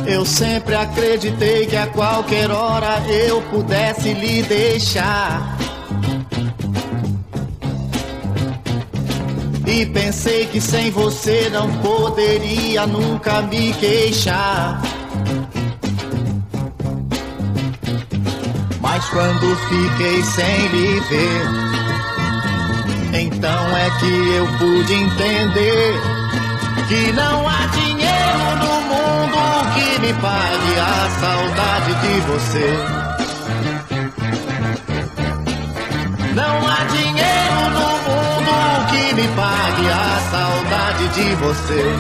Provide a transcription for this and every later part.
Eu sempre acreditei que a qualquer hora eu pudesse lhe deixar. E pensei que sem você não poderia nunca me queixar. Mas quando fiquei sem lhe ver, então é que eu pude entender que não há dinheiro no mundo que me pague a saudade de você. Não há dinheiro no mundo que me pague a saudade de você.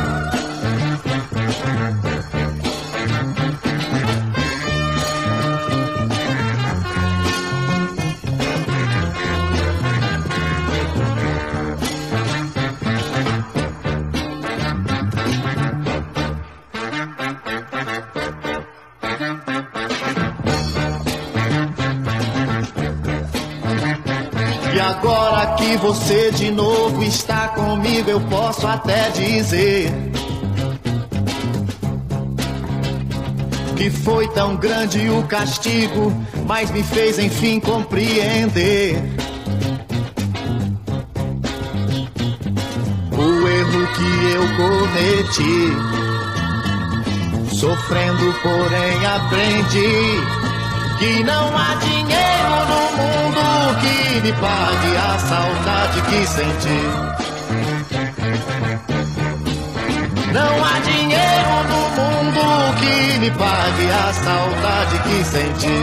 E agora que você de novo está comigo, eu posso até dizer que foi tão grande o castigo, mas me fez enfim compreender o erro que eu cometi. Sofrendo, porém aprendi que não há dinheiro no mundo que me pague a saudade que senti. Não há dinheiro no mundo que me pague a saudade que senti.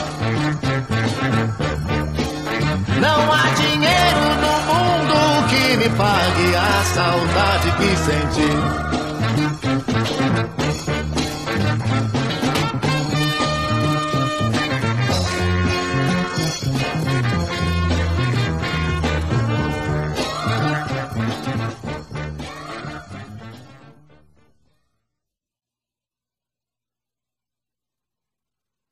Não há dinheiro no mundo que me pague a saudade que senti.